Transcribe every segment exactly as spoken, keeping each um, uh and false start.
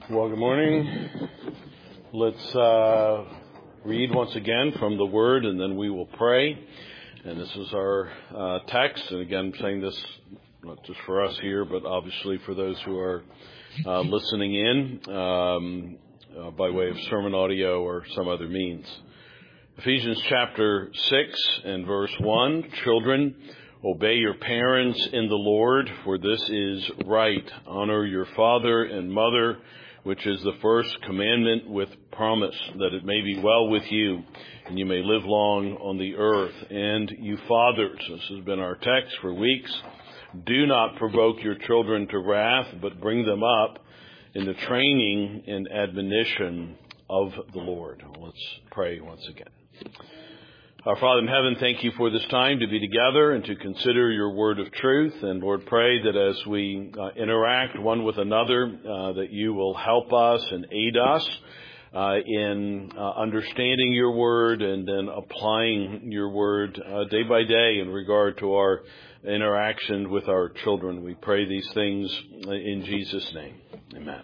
Well, good morning. Let's uh, read once again from the Word, and then we will pray. And this is our uh, text. And again, I'm saying this not just for us here, but obviously for those who are uh, listening in um, uh, by way of sermon audio or some other means. Ephesians chapter six and verse one, children, obey your parents in the Lord, for this is right. Honor your father and mother, which is the first commandment with promise, that it may be well with you, and you may live long on the earth. And you fathers, this has been our text for weeks, do not provoke your children to wrath, but bring them up in the training and admonition of the Lord. Let's pray once again. Our Father in heaven, thank you for this time to be together and to consider your word of truth. And Lord, pray that as we uh, interact one with another, uh, that you will help us and aid us uh, in uh, understanding your word and then applying your word uh, day by day in regard to our interaction with our children. We pray these things in Jesus' name. Amen.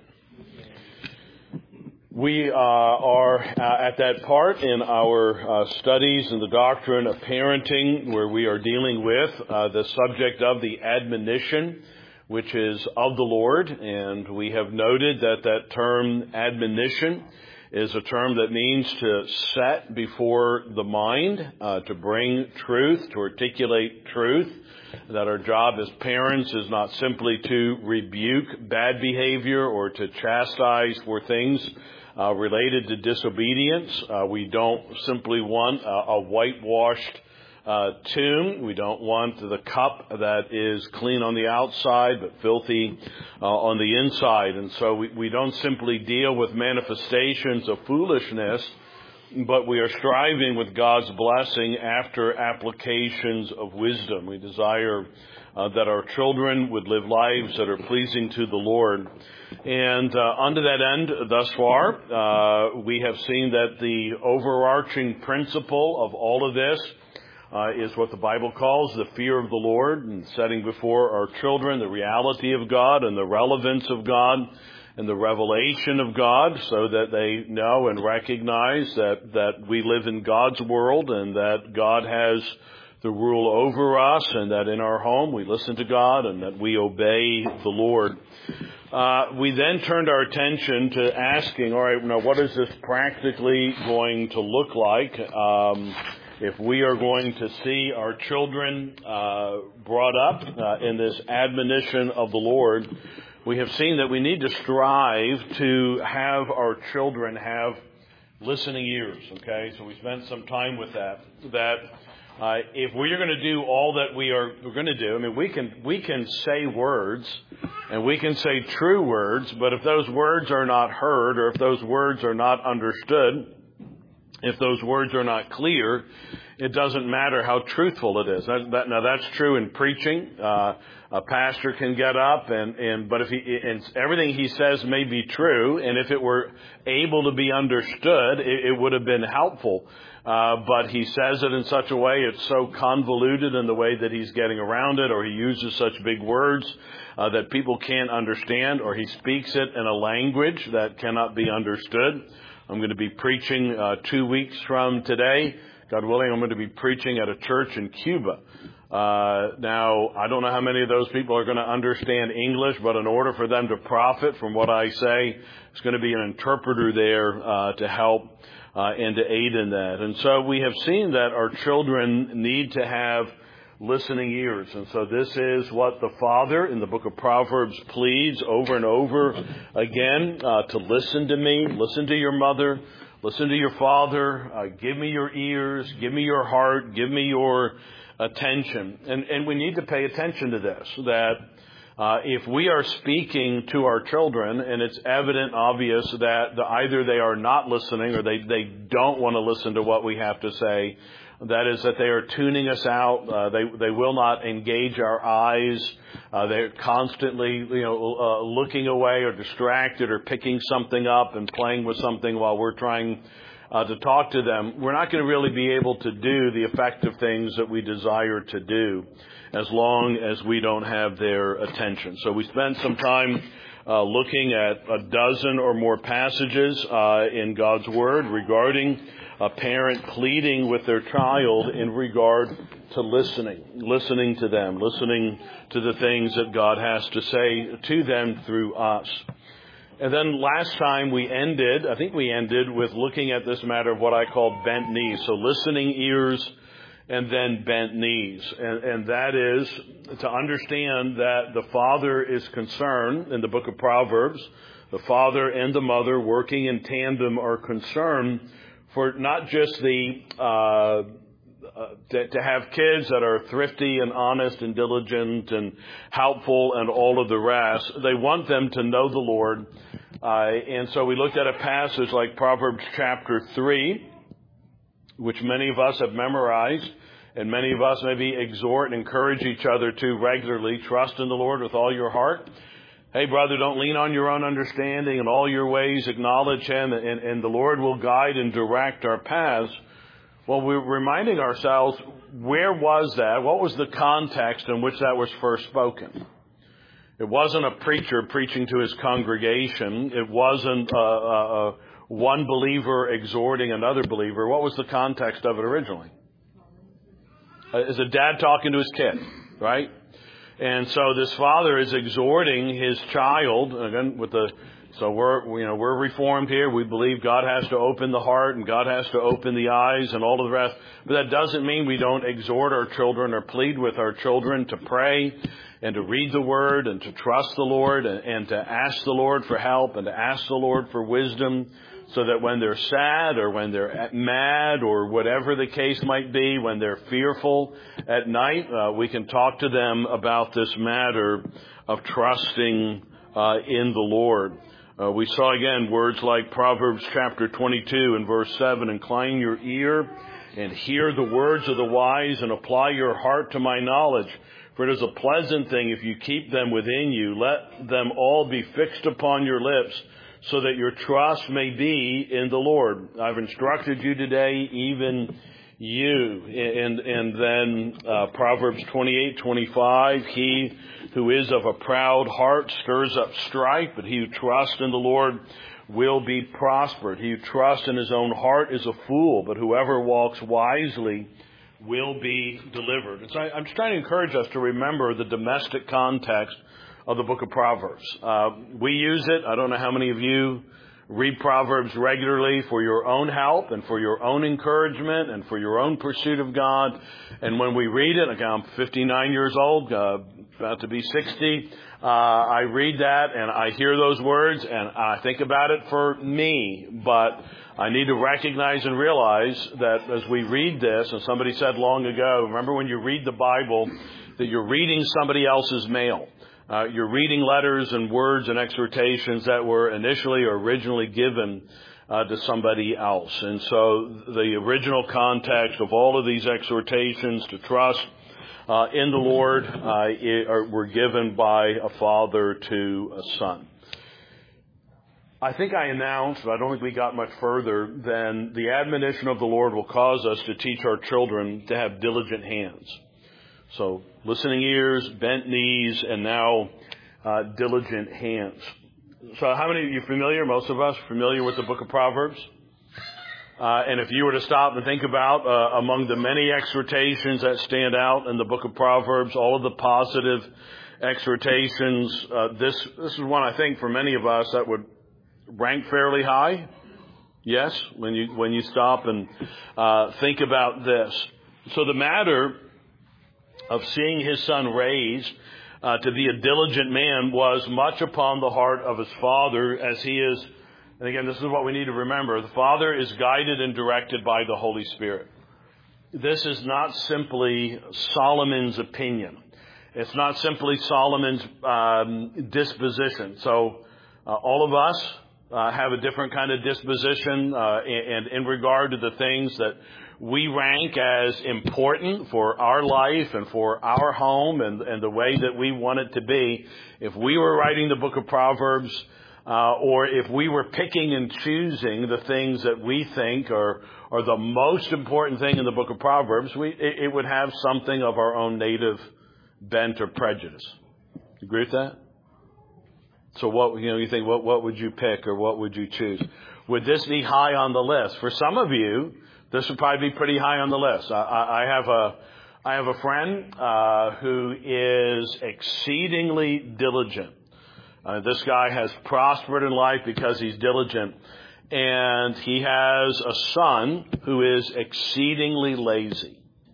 We uh, are uh, at that part in our uh, studies in the doctrine of parenting where we are dealing with uh, the subject of the admonition, which is of the Lord. And we have noted that that term admonition is a term that means to set before the mind, uh, to bring truth, to articulate truth. That our job as parents is not simply to rebuke bad behavior or to chastise for things Uh, related to disobedience. Uh, we don't simply want a, a whitewashed uh, tomb. We don't want the cup that is clean on the outside but filthy uh, on the inside. And so we, we don't simply deal with manifestations of foolishness, but we are striving with God's blessing after applications of wisdom. We desire uh, that our children would live lives that are pleasing to the Lord. And uh, unto that end, thus far, uh, we have seen that the overarching principle of all of this uh, is what the Bible calls the fear of the Lord, and setting before our children the reality of God and the relevance of God and the revelation of God, so that they know and recognize that, that we live in God's world and that God has the rule over us, and that in our home we listen to God and that we obey the Lord. Uh, we then turned our attention to asking, all right, now what is this practically going to look like um, if we are going to see our children uh, brought up uh, in this admonition of the Lord? We have seen that we need to strive to have our children have listening ears, okay? So we spent some time with that, that Uh, if we're going to do all that we are we're going to do, I mean, we can we can say words and we can say true words, but if those words are not heard or if those words are not understood, if those words are not clear, it doesn't matter how truthful it is. That, that, now, that's true in preaching. Uh, a pastor can get up and, and but if he and everything he says may be true, and if it were able to be understood, it, it would have been helpful. Uh, but he says it in such a way, it's so convoluted in the way that he's getting around it, or he uses such big words uh, that people can't understand, or he speaks it in a language that cannot be understood. I'm going to be preaching uh, two weeks from today. God willing, I'm going to be preaching at a church in Cuba. Uh, now, I don't know how many of those people are going to understand English, but in order for them to profit from what I say, there's going to be an interpreter there uh, to help uh, and to aid in that. And so we have seen that our children need to have listening ears. And so this is what the Father in the book of Proverbs pleads over and over again, uh, to listen to me, listen to your mother, listen to your father, uh, give me your ears, give me your heart, give me your attention. And, and we need to pay attention to this, that uh, if we are speaking to our children and it's evident, obvious that the, either they are not listening or they, they don't want to listen to what we have to say, that is that they are tuning us out. Uh, they they will not engage our eyes. Uh, they're constantly, you know, uh, looking away or distracted or picking something up and playing with something while we're trying uh, to talk to them. We're not going to really be able to do the effective things that we desire to do as long as we don't have their attention. So we spent some time uh, looking at a dozen or more passages uh, in God's Word regarding a parent pleading with their child in regard to listening, listening to them, listening to the things that God has to say to them through us. And then last time we ended, I think we ended with looking at this matter of what I call bent knees. So listening ears and then bent knees. And, and that is to understand that the father is concerned in the book of Proverbs. The father and the mother working in tandem are concerned for not just the uh Uh, to, to have kids that are thrifty and honest and diligent and helpful and all of the rest. They want them to know the Lord. Uh, and so we looked at a passage like Proverbs chapter three, which many of us have memorized, and many of us maybe exhort and encourage each other to regularly. Trust in the Lord with all your heart. Hey, brother, don't lean on your own understanding. In all your ways acknowledge Him, and, and the Lord will guide and direct our paths. Well, we're reminding ourselves, where was that? What was the context in which that was first spoken? It wasn't a preacher preaching to his congregation. It wasn't a, a, a one believer exhorting another believer. What was the context of it originally? Uh, is a dad talking to his kid, right? And so this father is exhorting his child, again, with the So we're, you know, we're reformed here. We believe God has to open the heart and God has to open the eyes and all of the rest. But that doesn't mean we don't exhort our children or plead with our children to pray and to read the Word and to trust the Lord and, and to ask the Lord for help and to ask the Lord for wisdom, so that when they're sad or when they're mad or whatever the case might be, when they're fearful at night, uh, we can talk to them about this matter of trusting uh, in the Lord. Uh, we saw again words like Proverbs chapter twenty-two and verse seven, incline your ear and hear the words of the wise and apply your heart to my knowledge. For it is a pleasant thing if you keep them within you. Let them all be fixed upon your lips, so that your trust may be in the Lord. I've instructed you today, even you. And, and then uh, Proverbs twenty-eight twenty-five, he who is of a proud heart stirs up strife, but he who trusts in the Lord will be prospered. He who trusts in his own heart is a fool, but whoever walks wisely will be delivered. And so I, I'm just trying to encourage us to remember the domestic context of the book of Proverbs. Uh, we use it. I don't know how many of you read Proverbs regularly for your own help and for your own encouragement and for your own pursuit of God. And when we read it, again, I'm fifty-nine years old, uh, about to be sixty, uh, I read that and I hear those words and I think about it for me. But I need to recognize and realize that as we read this, and somebody said long ago, remember when you read the Bible, that you're reading somebody else's mail. Uh, you're reading letters and words and exhortations that were initially or originally given uh, to somebody else. And so the original context of all of these exhortations to trust uh, in the Lord uh, it, are, were given by a father to a son. I think I announced, but I don't think we got much further, than the admonition of the Lord will cause us to teach our children to have diligent hands. So listening ears, bent knees, and now uh, diligent hands. So how many of you familiar, most of us, familiar with the book of Proverbs? Uh, and if you were to stop and think about uh, among the many exhortations that stand out in the book of Proverbs, all of the positive exhortations, uh, this this is one I think for many of us that would rank fairly high. Yes, when you when you stop and uh, think about this. So the matter of seeing his son raised uh, to be a diligent man was much upon the heart of his father, as he is, and again, this is what we need to remember, the father is guided and directed by the Holy Spirit. This is not simply Solomon's opinion. It's not simply Solomon's um, disposition. So uh, all of us uh, have a different kind of disposition, uh, and in regard to the things that we rank as important for our life and for our home and, and the way that we want it to be. If we were writing the book of Proverbs, uh, or if we were picking and choosing the things that we think are, are the most important thing in the book of Proverbs, we, it, it would have something of our own native bent or prejudice. You agree with that? So what, you know, you think, what, what would you pick or what would you choose? Would this be high on the list? For some of you, this would probably be pretty high on the list. I, I, I have a, I have a friend, uh, who is exceedingly diligent. Uh, this guy has prospered in life because he's diligent. And he has a son who is exceedingly lazy.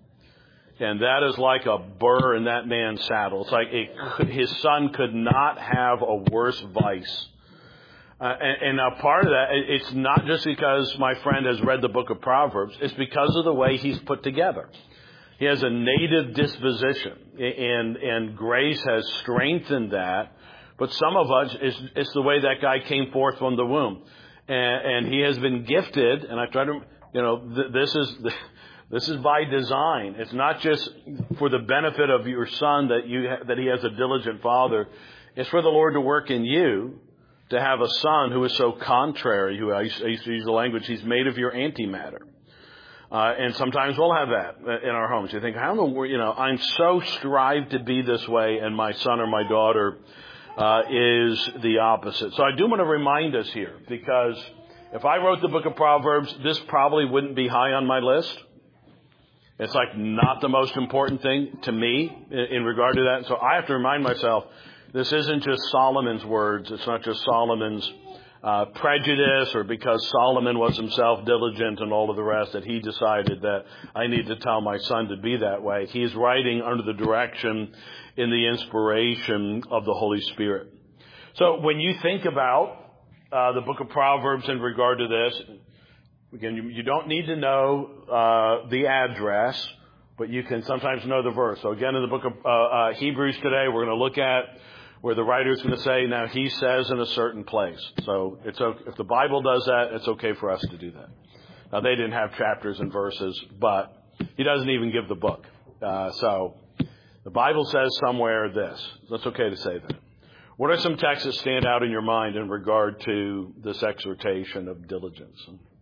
And that is like a burr in that man's saddle. It's like it could, his son could not have a worse vice. Uh, and, and now part of that, it's not just because my friend has read the book of Proverbs. It's because of the way he's put together. He has a native disposition, and and grace has strengthened that. But some of us, it's, it's the way that guy came forth from the womb. And, and he has been gifted, and I try to, you know, th- this is... The, This is by design. It's not just for the benefit of your son that you ha- that he has a diligent father. It's for the Lord to work in you to have a son who is so contrary. Who I used, I used to use the language, he's made of your antimatter. Uh, and sometimes we'll have that in our homes. You think, how in the world, you know, I'm so strive to be this way, and my son or my daughter uh, is the opposite. So I do want to remind us here, because if I wrote the book of Proverbs, this probably wouldn't be high on my list. It's like not the most important thing to me in, in regard to that. So I have to remind myself, this isn't just Solomon's words. It's not just Solomon's uh, prejudice, or because Solomon was himself diligent and all of the rest that he decided that I need to tell my son to be that way. He's writing under the direction in the inspiration of the Holy Spirit. So when you think about uh, the book of Proverbs in regard to this, again, you, you don't need to know uh, the address, but you can sometimes know the verse. So again, in the book of uh, uh, Hebrews today, we're going to look at where the writer is going to say, now he says in a certain place. So it's okay, if the Bible does that, it's okay for us to do that. Now, they didn't have chapters and verses, but he doesn't even give the book. Uh, so the Bible says somewhere this. That's okay to say that. What are some texts that stand out in your mind in regard to this exhortation of diligence?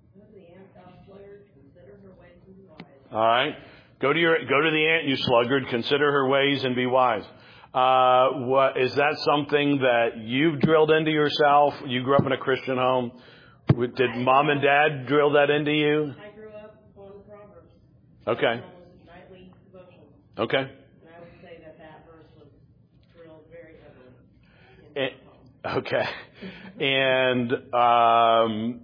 All right. Go to your, go to the ant, you sluggard. Consider her ways and be wise. Uh, what, is that something that you've drilled into yourself? You grew up in a Christian home. Did mom and dad drill that into you? I grew up on the Proverbs. Okay. It was a nightly devotion. Okay. And I would say that that verse was drilled very heavily in my home. Okay. And, um,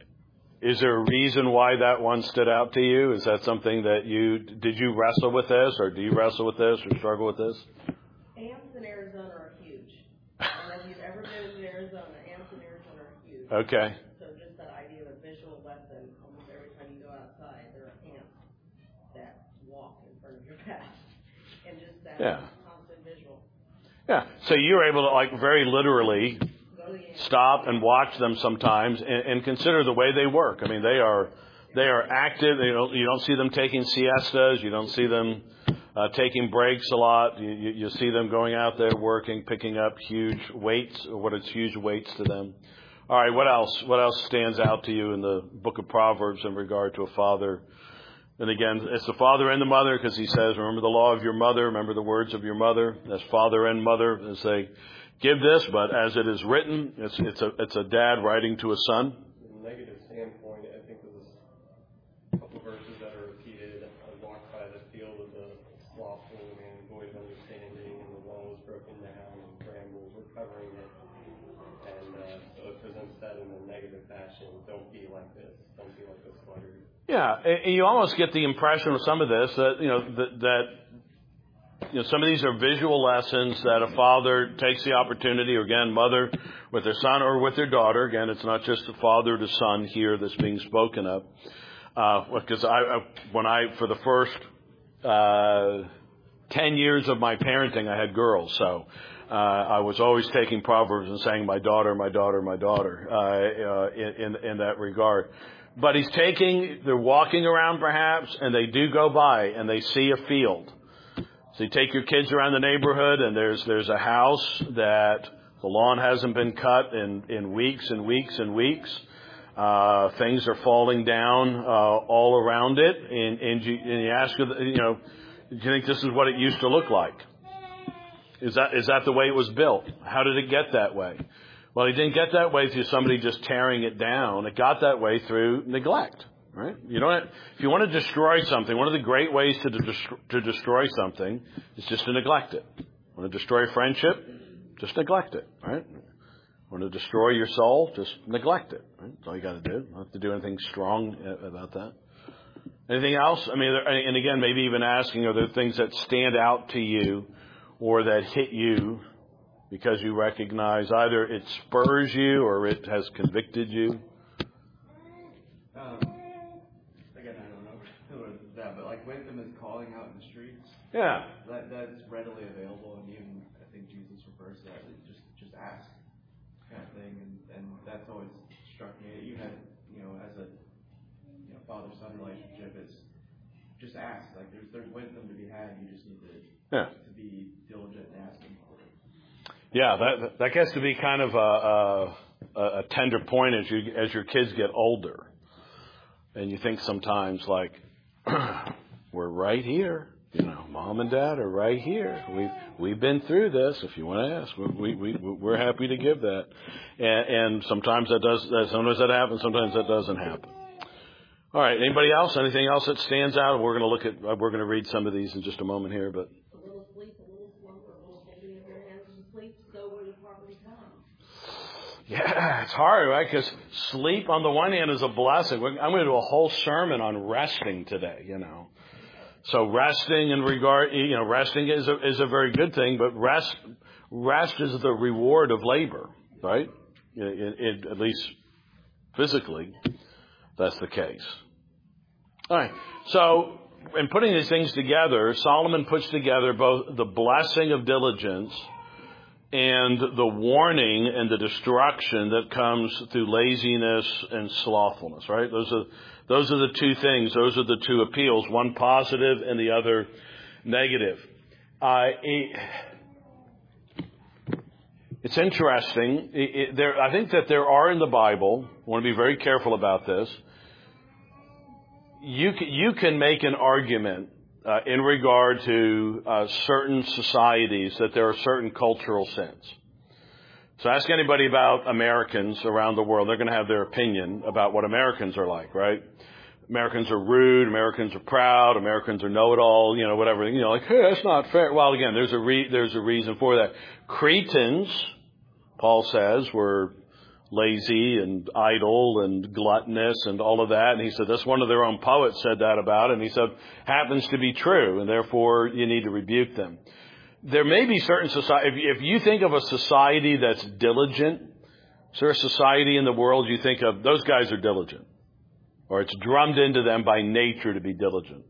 is there a reason why that one stood out to you? Is that something that you, did you wrestle with this, or do you wrestle with this or struggle with this? Ants in Arizona are huge. I don't know if you've ever been to Arizona. Ants in Arizona are huge. Okay. So just that idea of a visual lesson, almost every time you go outside, there are ants that walk in front of your path. And just that Yeah. constant visual. Yeah. So you're able to, like, very literally stop and watch them sometimes and, and consider the way they work. I mean, they are they are active. You don't you don't see them taking siestas. You don't see them uh, taking breaks a lot. You, you, you see them going out there working, picking up huge weights, or what is huge weights to them. All right, what else? What else stands out to you in the book of Proverbs in regard to a father? And again, it's the father and the mother, because he says, remember the law of your mother, remember the words of your mother. That's father and mother as they give this, but as it is written, it's it's a it's a dad writing to a son. From a negative standpoint, I think there's a couple of verses that are repeated. I walked by the field of the slothful man, void of understanding, and the wall was broken down, and brambles were covering it. And uh, so it presents that in a negative fashion. Don't be like this. Don't be like this sluggard. Yeah, and you almost get the impression with some of this that you know that. that You know, some of these are visual lessons that a father takes the opportunity, or again, mother with their son or with their daughter. Again, it's not just the father to son here that's being spoken of. Uh, because I, I, when I, for the first, uh, ten years of my parenting, I had girls. So, uh, I was always taking Proverbs and saying, my daughter, my daughter, my daughter, uh, uh in, in, in that regard. But he's taking, they're walking around perhaps, and they do go by and they see a field. So you take your kids around the neighborhood, and there's there's a house that the lawn hasn't been cut in, in weeks and weeks and weeks. Uh, things are falling down uh, all around it, and, and, you, and you ask, you know, do you think this is what it used to look like? Is that is that the way it was built? How did it get that way? Well, it didn't get that way through somebody just tearing it down. It got that way through neglect, right? You don't. If you want to destroy something, one of the great ways to de- to destroy something is just to neglect it. Want to destroy friendship? Just neglect it, right? Want to destroy your soul? Just neglect it. Right? That's all you got to do. You don't have to do anything strong about that. Anything else? I mean, and again, maybe even asking, are there things that stand out to you or that hit you because you recognize either it spurs you or it has convicted you? Um, again, I don't know what that, but like wisdom is calling out in the streets. Yeah. That that's readily available, and even I think Jesus refers to that. Just just ask, kind of thing, and and that's always struck me. Even as, you know, as a you know father-son relationship, is just ask. Like there's there's wisdom to be had. You just need to yeah. to be diligent in asking for it. Yeah, that that gets to be kind of a, a, a tender point as you as your kids get older, and you think sometimes like we're right here. You know, mom and dad are right here. We've we've been through this. If you want to ask, we we we're happy to give that. And, and sometimes that does. Sometimes that happens. Sometimes that doesn't happen. All right. Anybody else? Anything else that stands out? We're going to look at. We're going to read some of these in just a moment here. But a little sleep, a little slumber, a little holding of your hands and sleep. So will your property come. yeah, it's hard, right? Because sleep, on the one hand, is a blessing. I'm going to do a whole sermon on resting today. You know. So resting in regard, you know, resting is a, is a very good thing, but rest, rest is the reward of labor, right? It, it, at least physically, that's the case. All right. So in putting these things together, Solomon puts together both the blessing of diligence and the warning and the destruction that comes through laziness and slothfulness, right? Those are Those are the two things. Those are the two appeals, one positive and the other negative. Uh, it, it's interesting. It, it, there, I think that there are in the Bible, I want to be very careful about this, you can, you can make an argument uh, in regard to uh, certain societies that there are certain cultural sins. So ask anybody about Americans around the world. They're going to have their opinion about what Americans are like, right? Americans are rude. Americans are proud. Americans are know-it-all, you know, whatever. You know, like, hey, that's not fair. Well, again, there's a re- there's a reason for that. Cretans, Paul says, were lazy and idle and gluttonous and all of that. And he said, that's one of their own poets said that about it. And he said, happens to be true, and therefore you need to rebuke them. There may be certain society, if, if you think of a society that's diligent, is there a society in the world you think of, those guys are diligent? Or it's drummed into them by nature to be diligent?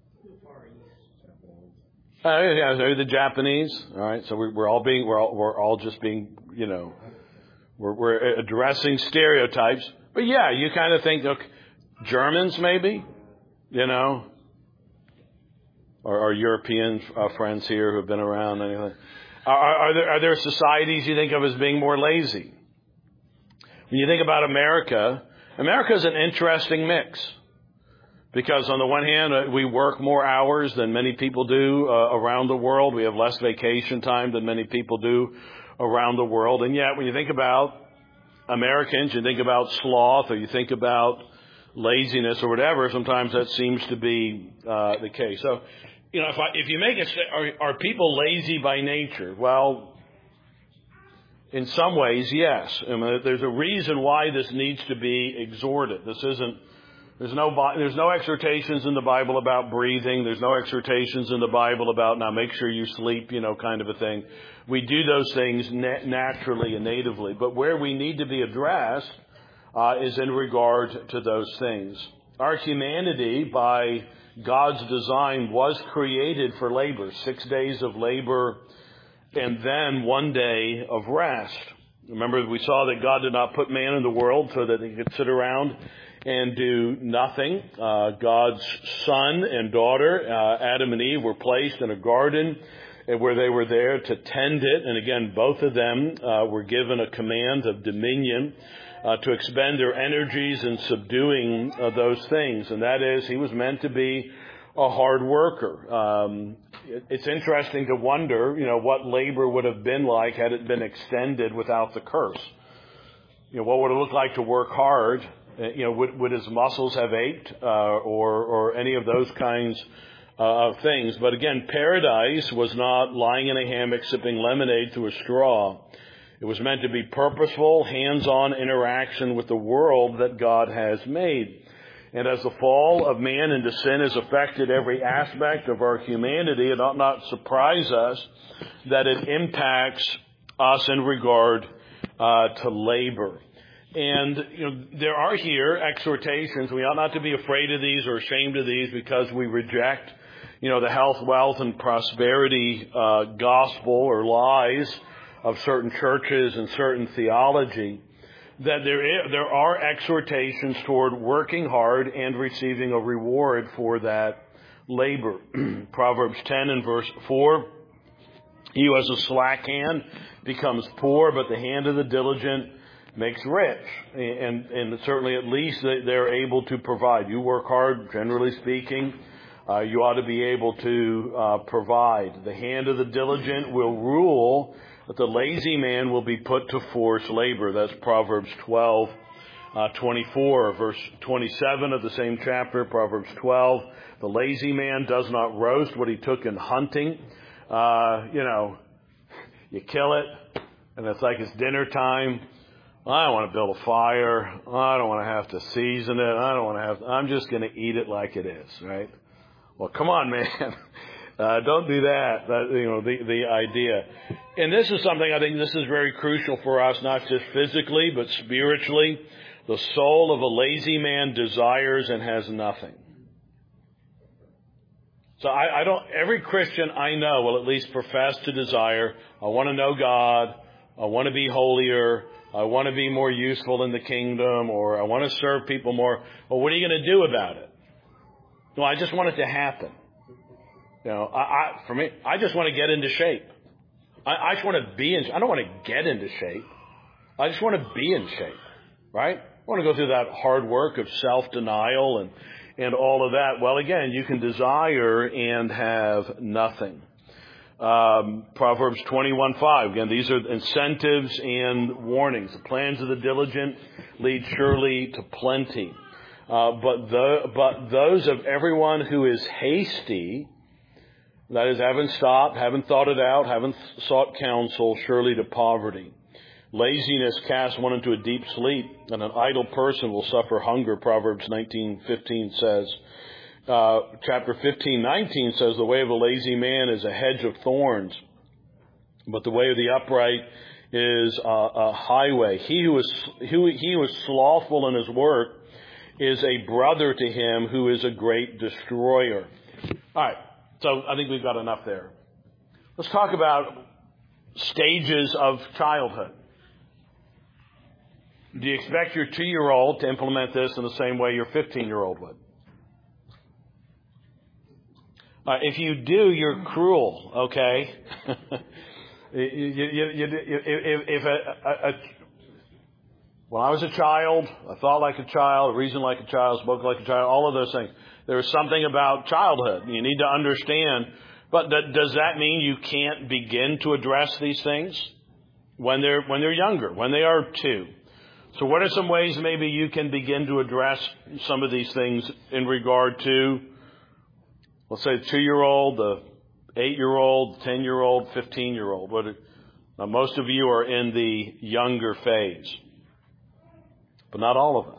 Uh, yeah, maybe the Japanese. All right, so we're, we're all being, we're all, we're all just being, you know, we're, we're addressing stereotypes. But yeah, you kind of think, look, Germans maybe, you know, or our European uh, friends here who have been around. Anything. Are, are there are there societies you think of as being more lazy? When you think about America, America is an interesting mix. Because on the one hand, uh, we work more hours than many people do uh, around the world. We have less vacation time than many people do around the world. And yet, when you think about Americans, you think about sloth, or you think about laziness or whatever, sometimes that seems to be uh, the case. So, you know, if, I, if you make it, are, are people lazy by nature? Well, in some ways, yes. I mean, there's a reason why this needs to be exhorted. This isn't. There's no there's no exhortations in the Bible about breathing. There's no exhortations in the Bible about now make sure you sleep, you know, kind of a thing. We do those things na- naturally and natively. But where we need to be addressed uh, is in regard to those things. Our humanity, by God's design, was created for labor. Six days of labor and then one day of rest. Remember, we saw that God did not put man in the world so that he could sit around and do nothing. Uh, God's son and daughter, uh, Adam and Eve, were placed in a garden where they were there to tend it. And again, both of them uh, were given a command of dominion uh, to expend their energies in subduing uh, those things. And that is, he was meant to be a hard worker. Um, it's interesting to wonder, you know, what labor would have been like had it been extended without the curse. You know, what would it look like to work hard? You know, would, would his muscles have ached, uh, or, or any of those kinds uh, of things? But again, paradise was not lying in a hammock sipping lemonade through a straw. It was meant to be purposeful, hands-on interaction with the world that God has made. And as the fall of man into sin has affected every aspect of our humanity, it ought not surprise us that it impacts us in regard uh, to labor. And, you know, there are here exhortations. We ought not to be afraid of these or ashamed of these because we reject, you know, the health, wealth, and prosperity uh, gospel or lies of certain churches and certain theology. That there is, there are exhortations toward working hard and receiving a reward for that labor. Proverbs ten and verse four, he who has a slack hand becomes poor, but the hand of the diligent makes rich. And, and certainly at least they're able to provide. You work hard, generally speaking, uh, you ought to be able to uh, provide. The hand of the diligent will rule, but the lazy man will be put to forced labor. That's Proverbs twelve, uh, twenty-four, verse twenty-seven of the same chapter, Proverbs twelve. The lazy man does not roast what he took in hunting. Uh, you know, you kill it, and it's like it's dinner time. I don't want to build a fire. I don't want to have to season it. I don't want to have, to, I'm just going to eat it like it is, right? Well, come on, man. Uh, don't do that. That, you know, the, the idea. And this is something I think this is very crucial for us, not just physically, but spiritually. The soul of a lazy man desires and has nothing. So I, I don't, every Christian I know will at least profess to desire, I want to know God, I want to be holier, I want to be more useful in the kingdom, or I want to serve people more. Well, what are you going to do about it? No, I just want it to happen. You know, I, I, for me, I just want to get into shape. I, I just want to be in, I don't want to get into shape. I just want to be in shape, right? I want to go through that hard work of self-denial and, and all of that. Well, again, you can desire and have nothing. Um, Proverbs twenty-one five. Again, these are incentives and warnings. The plans of the diligent lead surely to plenty. Uh, but the, but those of everyone who is hasty, that is, haven't stopped, haven't thought it out, haven't sought counsel, surely to poverty. Laziness casts one into a deep sleep, and an idle person will suffer hunger, Proverbs nineteen fifteen says. Uh, chapter fifteen nineteen says, the way of a lazy man is a hedge of thorns, but the way of the upright is a, a highway. He who is, who, he who is slothful in his work is a brother to him who is a great destroyer. All right. So I think we've got enough there. Let's talk about stages of childhood. Do you expect your two-year-old to implement this in the same way your fifteen-year-old would? Uh, if you do, you're cruel, okay? you, you, you, you, if if a, a, a, when I was a child, I thought like a child, reasoned like a child, spoke like a child, all of those things. There is something about childhood you need to understand. But th- does that mean you can't begin to address these things when they're when they're younger, when they are two? So what are some ways maybe you can begin to address some of these things in regard to, let's say, the two-year-old, the eight-year-old, ten-year-old, fifteen-year-old? What are, now, most of you are in the younger phase, but not all of us.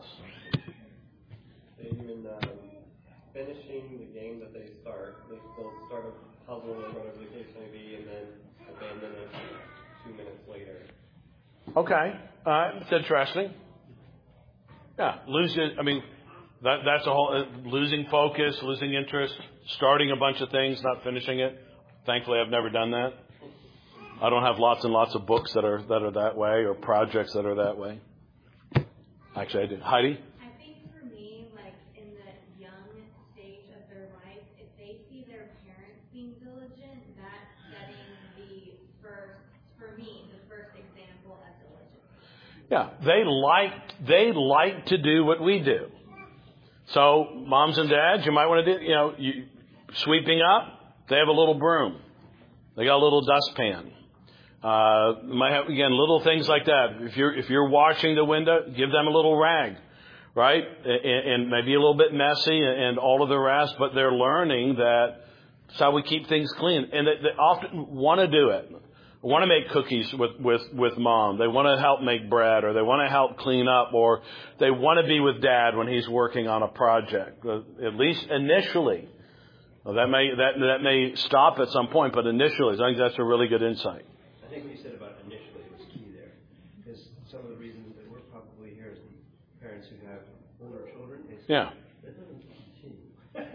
Even um, finishing the game that they start, they still start a puzzle or whatever the case may be, and then abandon it two minutes later. Okay, uh, it's interesting. Yeah, losing. I mean, that that's a whole uh, losing focus, losing interest, starting a bunch of things, not finishing it. Thankfully, I've never done that. I don't have lots and lots of books that are that are that way, or projects that are that way. Actually, I do. Heidi? I think for me, like in the young stage of their life, if they see their parents being diligent, that's setting the first, for me, the first example of diligence. Yeah, they like they like to do what we do. So, moms and dads, you might want to do, you know, you, sweeping up. They have a little broom. They got a little dustpan. Uh, might have, again, little things like that. If you're, if you're washing the window, give them a little rag, right? And, and maybe a little bit messy and all of the rest, but they're learning that that's how we keep things clean. And they, they often want to do it. Want to make cookies with, with, with mom. They want to help make bread, or they want to help clean up, or they want to be with dad when he's working on a project. At least initially. Well, that may, that, that may stop at some point, but initially, I think that's a really good insight. I think what you said about initially was key there, because some of the reasons that we're probably here as the parents who have older children is yeah. that doesn't continue.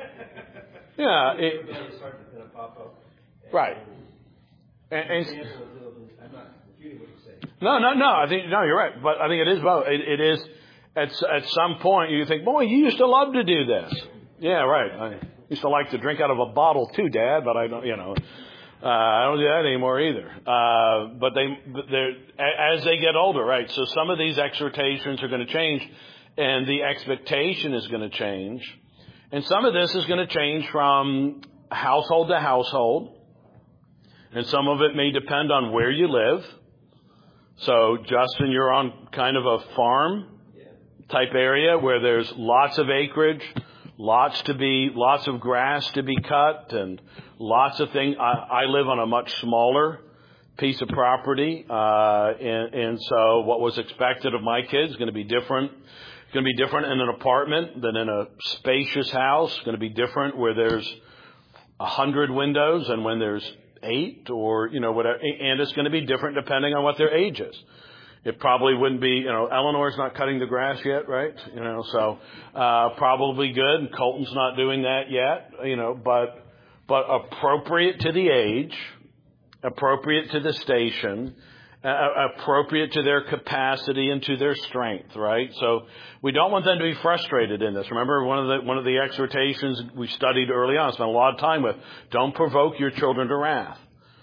yeah. It, Rebellious heart is going to pop up. And, right. And, and, and I'm not refuting what you're saying. No, no, no. I think no, you're right. But I think it is both. It, it is at at some point you think, boy, you used to love to do this. Yeah, right. I used to like to drink out of a bottle too, Dad, but I don't, you know. Uh, I don't do that anymore either. Uh, but they, but they're, as they get older, right? So some of these exhortations are going to change, and the expectation is going to change. And some of this is going to change from household to household. And some of it may depend on where you live. So, Justin, you're on kind of a farm type area where there's lots of acreage, lots to be, lots of grass to be cut, and lots of things. I, I live on a much smaller piece of property, uh, and, and so what was expected of my kids is going to be different. It's going to be different in an apartment than in a spacious house. It's going to be different where there's a hundred windows and when there's eight, or, you know, whatever. And it's going to be different depending on what their age is. It probably wouldn't be, you know, Eleanor's not cutting the grass yet, right? You know, so, uh, probably good. And Colton's not doing that yet, you know, but, but appropriate to the age, appropriate to the station, uh, appropriate to their capacity and to their strength, right? So we don't want them to be frustrated in this. Remember, one of the, one of the exhortations we studied early on, spent a lot of time with, don't provoke your children to wrath.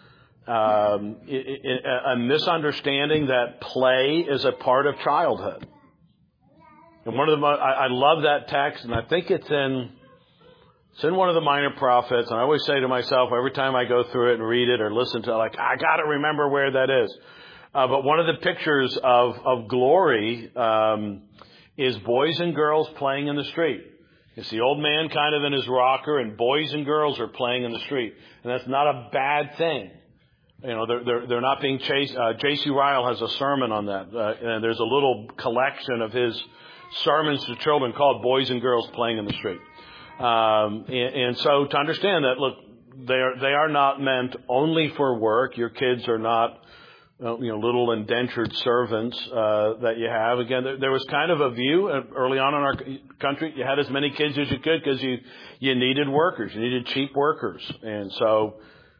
Um, it, it, a misunderstanding that play is a part of childhood. And one of the, I, I love that text, and I think it's in, it's in one of the minor prophets, and I always say to myself every time I go through it and read it or listen to it, like, I gotta remember where that is. Uh, but one of the pictures of, of glory, um, is boys and girls playing in the street. It's the old man kind of in his rocker, and boys and girls are playing in the street. And that's not a bad thing. You know, they're, they're, they're not being chased. Uh, J C Ryle has a sermon on that. Uh, and there's a little collection of his sermons to children called Boys and Girls Playing in the Street. Um, and, and so to understand that, look, they are, they are not meant only for work. Your kids are not, uh, you know, little indentured servants, uh, that you have. Again, there, there was kind of a view uh, early on in our country. You had as many kids as you could because you, you needed workers. You needed cheap workers. And so,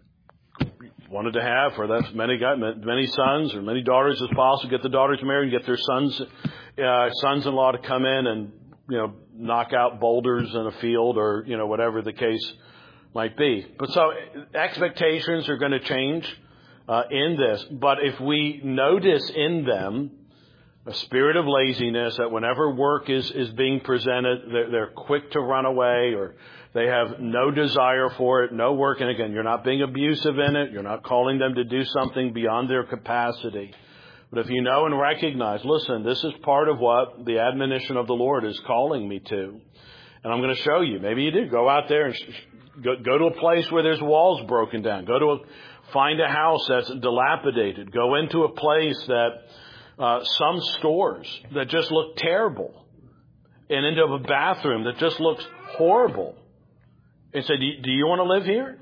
wanted to have for that many guys, many sons or many daughters as possible. Get the daughters married, and get their sons, uh, sons-in-law to come in and, you know, knock out boulders in a field, or, you know, whatever the case might be. But so expectations are going to change uh, in this. But if we notice in them a spirit of laziness, that whenever work is is being presented, they're, they're quick to run away, or they have no desire for it, no work. And again, you're not being abusive in it. You're not calling them to do something beyond their capacity. But if you know and recognize, listen, this is part of what the admonition of the Lord is calling me to. And I'm going to show you. Maybe you do. Go out there and sh- go, go to a place where there's walls broken down. Go to a, find a house that's dilapidated. Go into a place that, uh, some stores that just look terrible. And into a bathroom that just looks horrible. And say, do you, do you want to live here?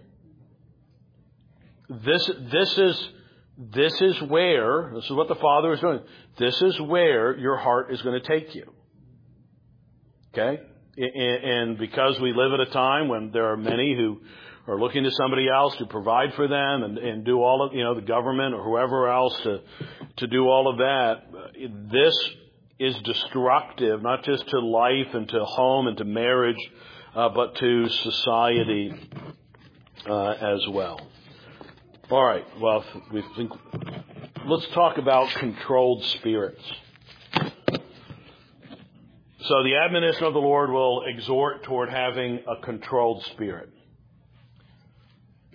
This, this is, this is where, this is what the Father is doing. This is where your heart is going to take you. Okay? And, and because we live at a time when there are many who are looking to somebody else to provide for them and, and do all of, you know, the government or whoever else to, to do all of that, this is destructive, not just to life and to home and to marriage, Uh, but to society uh, as well. All right. Well, we think, let's talk about controlled spirits. So the admonition of the Lord will exhort toward having a controlled spirit.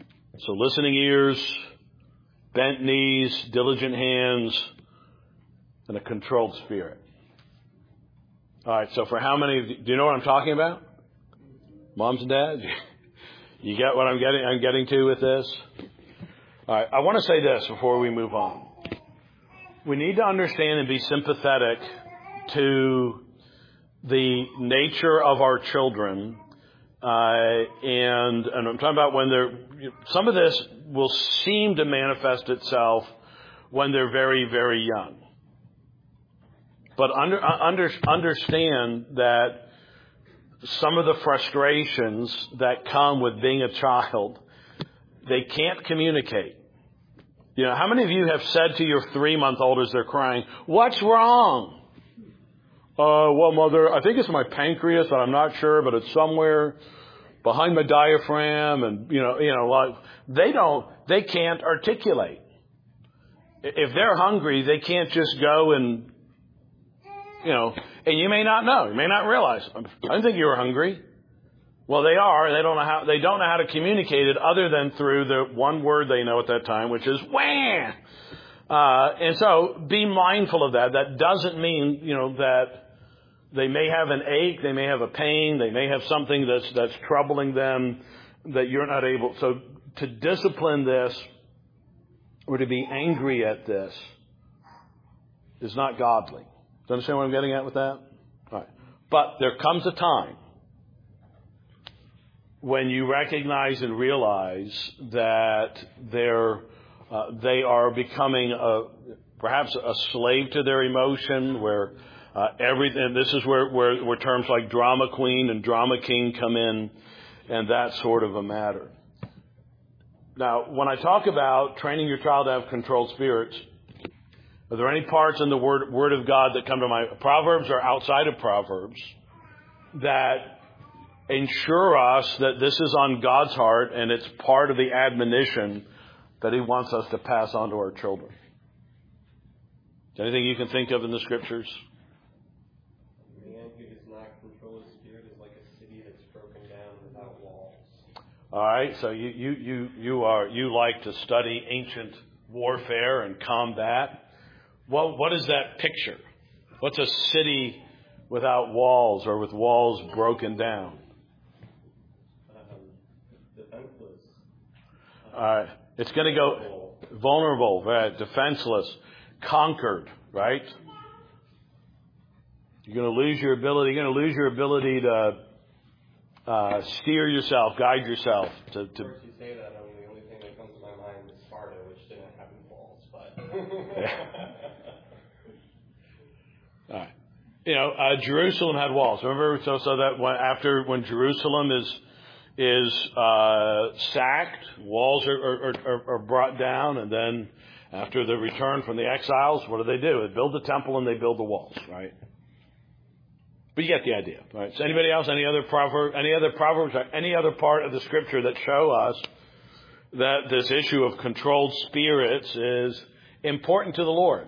So listening ears, bent knees, diligent hands, and a controlled spirit. All right, so for how many of you, do you know what I'm talking about? Moms and dads? You get what I'm getting, I'm getting to with this? All right, I want to say this before we move on. We need to understand and be sympathetic to the nature of our children. Uh, and, and I'm talking about when they're, some of this will seem to manifest itself when they're very, very young. But under, under, understand that some of the frustrations that come with being a child, they can't communicate. You know, how many of you have said to your three-month-old as they're crying, "What's wrong?" Uh, well, mother, I think it's my pancreas, but I'm not sure, but it's somewhere behind my diaphragm, and, you know, you know, like, they don't, they can't articulate. If they're hungry, they can't just go and, you know, and you may not know, you may not realize, I didn't think you were hungry. Well, they are. They don't know how. They don't know how to communicate it other than through the one word they know at that time, which is "wah." Uh, and so, be mindful of that. That doesn't mean, you know, that they may have an ache, they may have a pain, they may have something that's that's troubling them that you're not able. So, to discipline this or to be angry at this is not godly. Do you understand what I'm getting at with that? All right. But there comes a time when you recognize and realize that they're, uh, they are becoming a, perhaps a slave to their emotion, where uh, everything, this is where, where, where terms like drama queen and drama king come in, and that sort of a matter. Now, when I talk about training your child to have controlled spirits, are there any parts in the Word, Word of God that come to mind, Proverbs or outside of Proverbs, that ensure us that this is on God's heart and it's part of the admonition that He wants us to pass on to our children? Anything you can think of in the Scriptures? The man who does not control his spirit is like a city that's broken down without walls. All right, so you you you you are you like to study ancient warfare and combat. Well, what is that picture? What's a city without walls or with walls broken down? Defenseless. All right. It's going to go vulnerable, right? Defenseless, conquered, right? You're going to lose your ability. You're going to lose your ability to uh, steer yourself, guide yourself. To, to Of course, you say that. I mean, the only thing that comes to my mind is Sparta, which didn't have walls, but. All right. You know, uh, Jerusalem had walls. Remember, so so that when, after when Jerusalem is is uh, sacked, walls are, are, are, are brought down, and then after the return from the exiles, what do they do? They build the temple and they build the walls, right? But you get the idea, right? So anybody else, any other proverb, any other proverbs, or any other part of the Scripture that show us that this issue of controlled spirits is important to the Lord?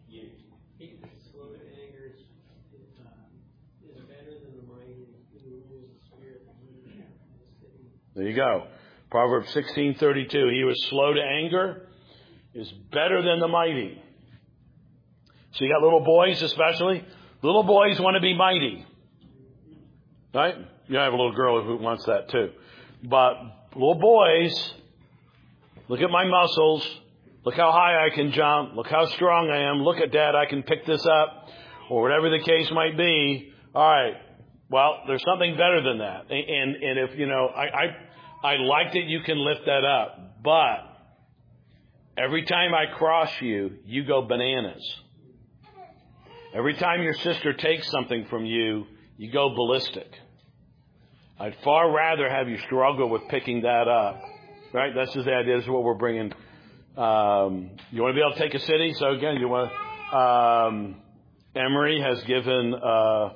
There you go. Proverbs sixteen thirty-two. He who is slow to anger is better than the mighty. So you got little boys especially. Little boys want to be mighty. Right? You have a little girl who wants that too. But little boys, look at my muscles. Look how high I can jump. Look how strong I am. Look at Dad, I can pick this up. Or whatever the case might be. All right. Well, there's something better than that. And, and if, you know, I, I, I like that you can lift that up. But every time I cross you, you go bananas. Every time your sister takes something from you, you go ballistic. I'd far rather have you struggle with picking that up. Right? That's just the idea. This is what we're bringing. Um, you want to be able to take a city? So again, you want to, um, Emory has given, uh,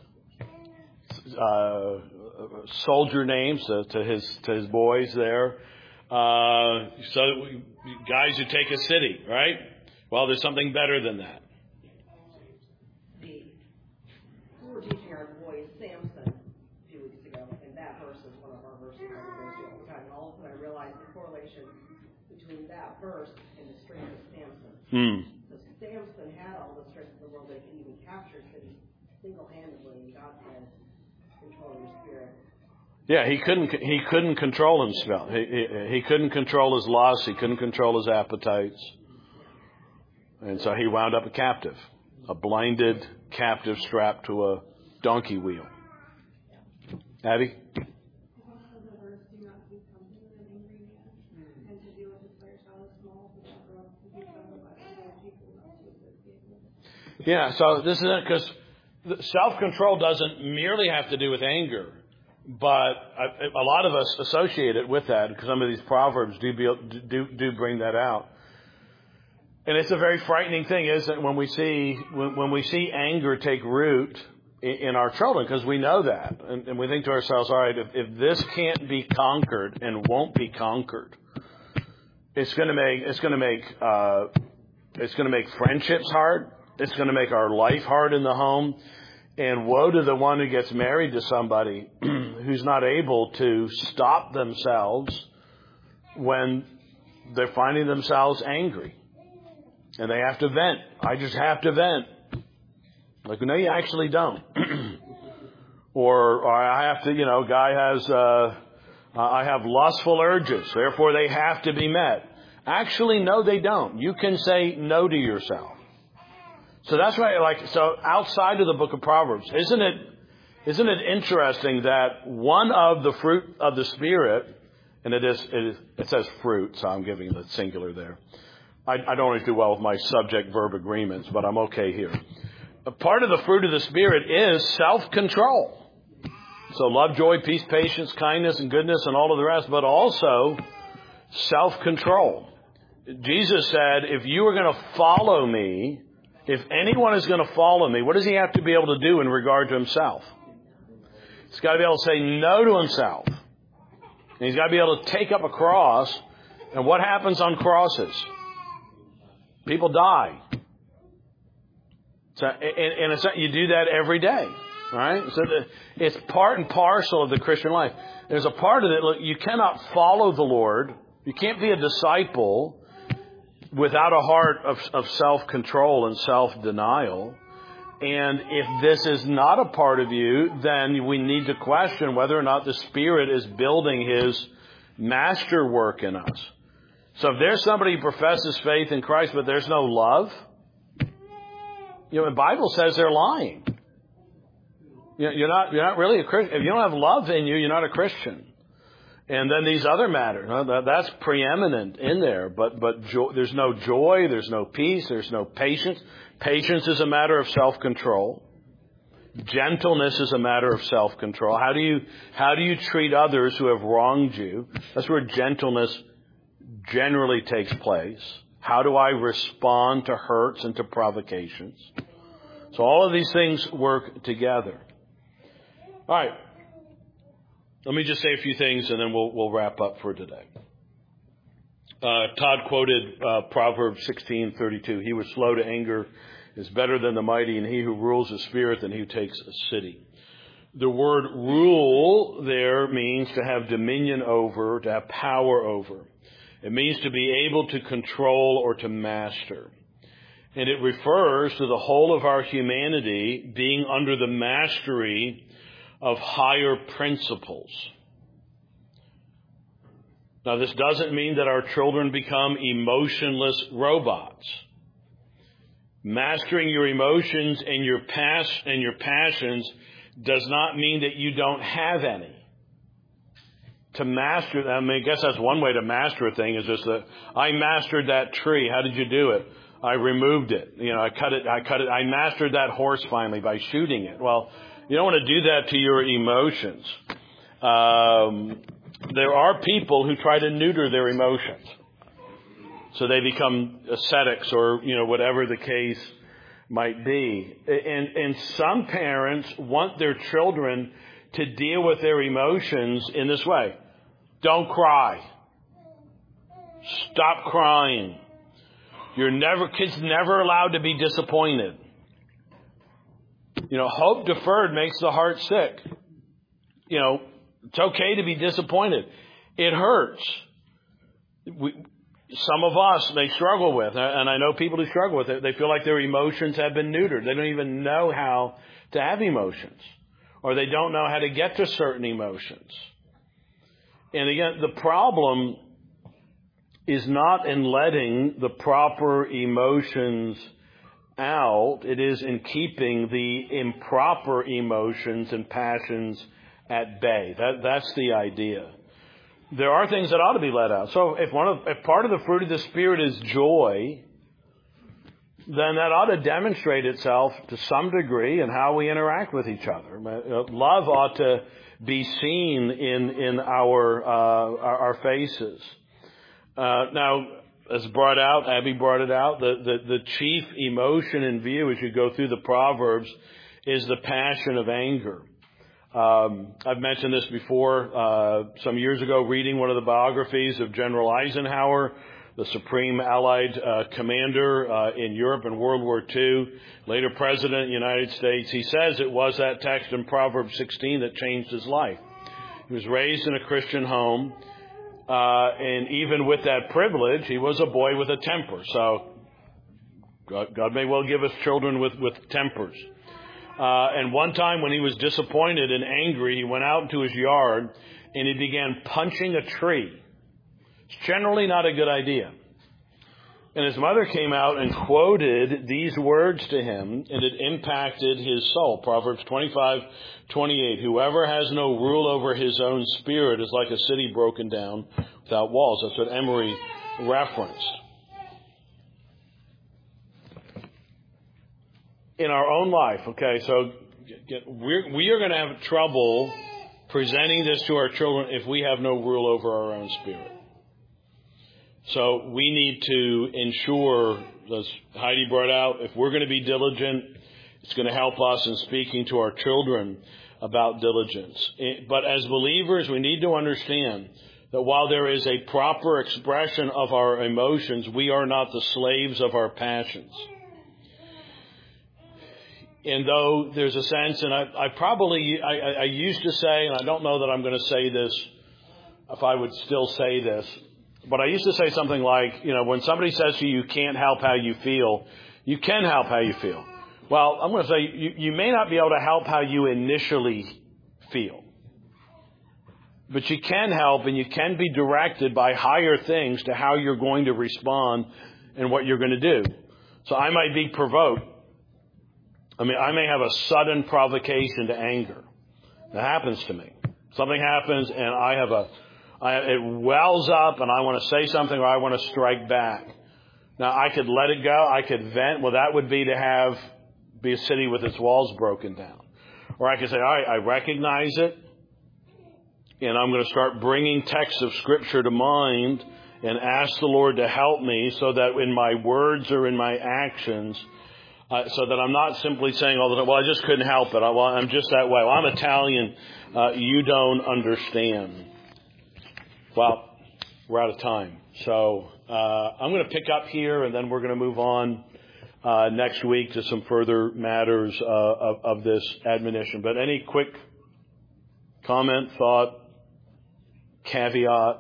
Uh, soldier names to, to his to his boys there. Uh, so we, guys who take a city, right? Well, there's something better than that. The, we were teaching our boys Samson a few weeks ago, and that verse is one of our verse that I go to all the time, and all of a sudden I realized the correlation between that verse and the strength of Samson. Hmm. Because Samson had all the strength of the world they could even capture, because he single-handedly, God said, control your spirit. Yeah, he couldn't. He couldn't control himself. He, he he couldn't control his lust. He couldn't control his appetites, and so he wound up a captive, a blinded captive strapped to a donkey wheel. Abby? Yeah. So this is it, because self-control doesn't merely have to do with anger. But a lot of us associate it with that, because some of these proverbs do be, do do bring that out, and it's a very frightening thing, isn't it, when we see when, when we see anger take root in, in our children, because we know that, and, and we think to ourselves, all right, if, if this can't be conquered and won't be conquered, it's going to make it's going to make uh, it's going to make friendships hard. It's going to make our life hard in the home. And woe to the one who gets married to somebody who's not able to stop themselves when they're finding themselves angry. And they have to vent. I just have to vent. Like, no, you actually don't. or, or I have to, you know, guy has, uh, I have lustful urges, therefore they have to be met. Actually, no, they don't. You can say no to yourself. So that's why, like, so outside of the book of Proverbs, isn't it, isn't it interesting that one of the fruit of the Spirit, and it is, it, is, it says fruit, so I'm giving the singular there. I, I don't always do well with my subject-verb agreements, but I'm okay here. A part of the fruit of the Spirit is self-control. So love, joy, peace, patience, kindness, and goodness, and all of the rest, but also self-control. Jesus said, if you are going to follow me, if anyone is going to follow me, what does he have to be able to do in regard to himself? He's got to be able to say no to himself. And he's got to be able to take up a cross. And what happens on crosses? People die. So, and, and it's, you do that every day, right? So the, it's part and parcel of the Christian life. There's a part of it, look, you cannot follow the Lord. You can't be a disciple without a heart of, of self-control and self-denial. And if this is not a part of you, then we need to question whether or not the Spirit is building His masterwork in us. So if there's somebody who professes faith in Christ, but there's no love, you know, the Bible says they're lying. You know, you're not, you're not really a Christian. If you don't have love in you, you're not a Christian. And then these other matters, huh? that, that's preeminent in there. But but jo- there's no joy, there's no peace, there's no patience. Patience is a matter of self-control. Gentleness is a matter of self-control. How do you how do you treat others who have wronged you? That's where gentleness generally takes place. How do I respond to hurts and to provocations? So all of these things work together. All right. Let me just say a few things, and then we'll we'll wrap up for today. Uh, Todd quoted uh, Proverbs sixteen thirty-two. He was slow to anger, is better than the mighty, and he who rules his spirit than he who takes a city. The word rule there means to have dominion over, to have power over. It means to be able to control or to master. And it refers to the whole of our humanity being under the mastery of higher principles. Now, this doesn't mean that our children become emotionless robots. Mastering your emotions and your past and your passions does not mean that you don't have any. To master, I mean, I guess that's one way to master a thing, is just that I mastered that tree. How did you do it? I removed it. You know, I cut it, I cut it, I mastered that horse finally by shooting it. Well, you don't want to do that to your emotions. Um, there are people who try to neuter their emotions. So they become ascetics or, you know, whatever the case might be. And, and some parents want their children to deal with their emotions in this way. Don't cry. Stop crying. You're never, kids never allowed to be disappointed. You know, hope deferred makes the heart sick. You know, It's okay to be disappointed. It hurts. We, some of us, they struggle with, and I know people who struggle with it, they feel like their emotions have been neutered. They don't even know how to have emotions, or they don't know how to get to certain emotions. And again, the problem is not in letting the proper emotions out. It is in keeping the improper emotions and passions at bay. That, that's the idea. There are things that ought to be let out. So if one of, if part of the fruit of the Spirit is joy, then that ought to demonstrate itself to some degree in how we interact with each other. Love ought to be seen in in our uh, our, our faces. Uh, now, as brought out, Abby brought it out, the, the, the chief emotion in view as you go through the Proverbs is the passion of anger. Um, I've mentioned this before, uh, some years ago, reading one of the biographies of General Eisenhower, the supreme Allied uh, commander uh, in Europe in World War Two, later President of the United States. He says it was that text in Proverbs sixteen that changed his life. He was raised in a Christian home, uh, and even with that privilege, he was a boy with a temper. So God, God may well give us children with, with tempers. Uh, and one time when he was disappointed and angry, he went out into his yard and he began punching a tree. It's generally not a good idea. And his mother came out and quoted these words to him, and it impacted his soul. Proverbs twenty-five twenty-eight. Whoever has no rule over his own spirit is like a city broken down without walls. That's what Emery referenced. In our own life, okay, so get, we're, we are going to have trouble presenting this to our children if we have no rule over our own spirit. So we need to ensure, as Heidi brought out, if we're going to be diligent, it's going to help us in speaking to our children about diligence. But as believers, we need to understand that while there is a proper expression of our emotions, we are not the slaves of our passions. And though there's a sense, and I, I probably, I, I used to say, and I don't know that I'm going to say this, if I would still say this, but I used to say something like, you know, when somebody says to you, you can't help how you feel, you can help how you feel. Well, I'm going to say, you, you may not be able to help how you initially feel. But you can help, and you can be directed by higher things to how you're going to respond and what you're going to do. So I might be provoked. I mean, I may have a sudden provocation to anger. That happens to me. Something happens and I have a, I, it wells up and I want to say something or I want to strike back. Now, I could let it go. I could vent. Well, that would be to have, be a city with its walls broken down. Or I could say, all right, I recognize it and I'm going to start bringing texts of Scripture to mind and ask the Lord to help me so that in my words or in my actions, Uh, so that I'm not simply saying all the time, well, I just couldn't help it. I, well, I'm just that way. Well, I'm Italian. Uh, you don't understand. Well, we're out of time. So uh, I'm going to pick up here, and then we're going to move on uh, next week to some further matters uh, of, of this admonition. But any quick comment, thought, caveat,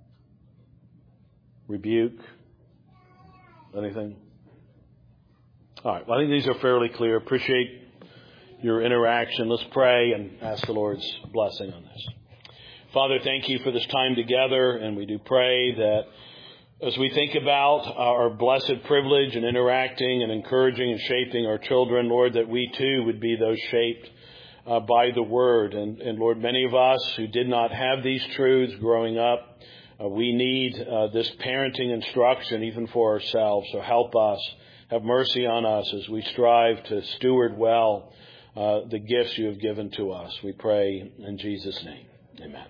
rebuke, anything? All right. Well, I think these are fairly clear. Appreciate your interaction. Let's pray and ask the Lord's blessing on this. Father, thank you for this time together, and we do pray that as we think about our blessed privilege in interacting and encouraging and shaping our children, Lord, that we too would be those shaped uh, by the Word. And, and Lord, many of us who did not have these truths growing up, uh, we need uh, this parenting instruction even for ourselves. So help us. Have mercy on us as we strive to steward well uh, the gifts you have given to us. We pray in Jesus' name. Amen.